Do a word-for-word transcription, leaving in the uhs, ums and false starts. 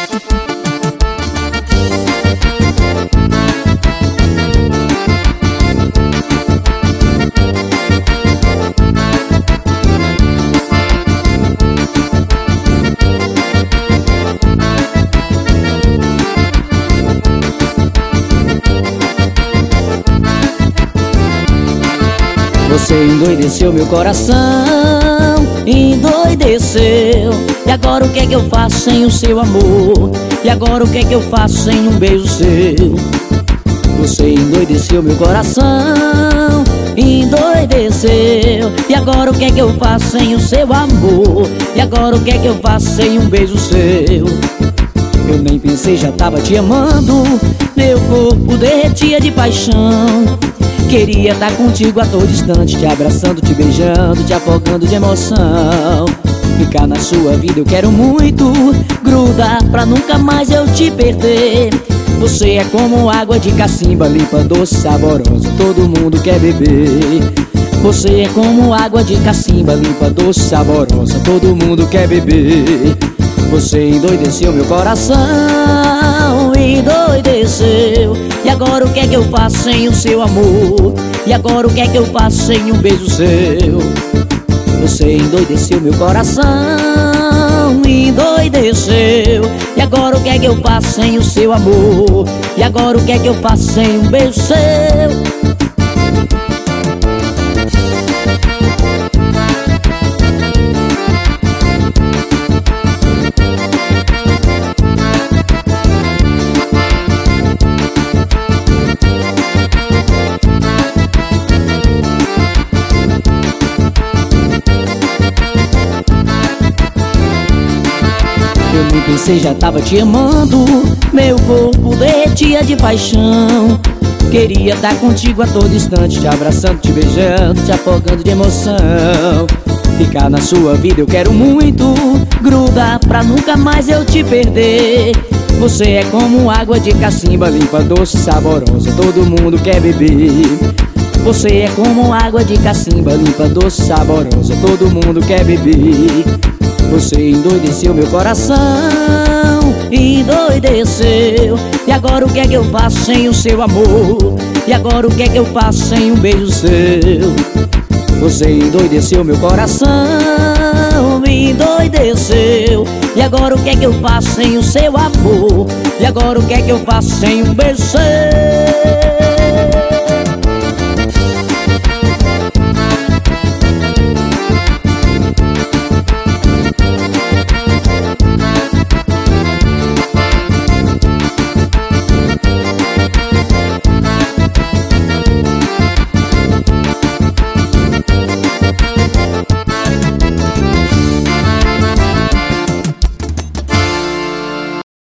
Você endoideceu meu coração, endoideceu. E agora o que é que eu faço sem o seu amor? E agora o que é que eu faço sem um beijo seu? Você endoideceu meu coração, endoideceu. E agora o que é que eu faço sem o seu amor? E agora o que é que eu faço sem um beijo seu? Eu nem pensei, já tava te amando. Meu corpo derretia de paixão. Queria estar contigo a todo instante, te abraçando, te beijando, te afogando de emoção. Ficar na sua vida eu quero muito, grudar pra nunca mais eu te perder. Você é como água de cacimba, limpa, doce, saborosa, todo mundo quer beber. Você é como água de cacimba, limpa, doce, saborosa, todo mundo quer beber. Você endoideceu meu coração, endoideceu. E agora o que é que eu faço sem o seu amor? E agora o que é que eu faço sem um beijo seu? Você endoideceu meu coração, endoideceu. E agora o que é que eu faço sem o seu amor? E agora o que é que eu faço sem um beijo seu? Eu nem pensei, já tava te amando. Meu corpo derretia de paixão. Queria estar contigo a todo instante, te abraçando, te beijando, te afogando de emoção. Ficar na sua vida eu quero muito, grudar pra nunca mais eu te perder. Você é como água de cacimba, limpa, doce, saborosa, todo mundo quer beber. Você é como água de cacimba, limpa, doce, saborosa, todo mundo quer beber. Você endoideceu meu coração, endoideceu. E agora o que é que eu faço sem o seu amor? E agora o que é que eu faço sem um beijo seu? Você endoideceu meu coração, endoideceu. E agora o que é que eu faço sem o seu amor? E agora o que é que eu faço sem um beijo seu?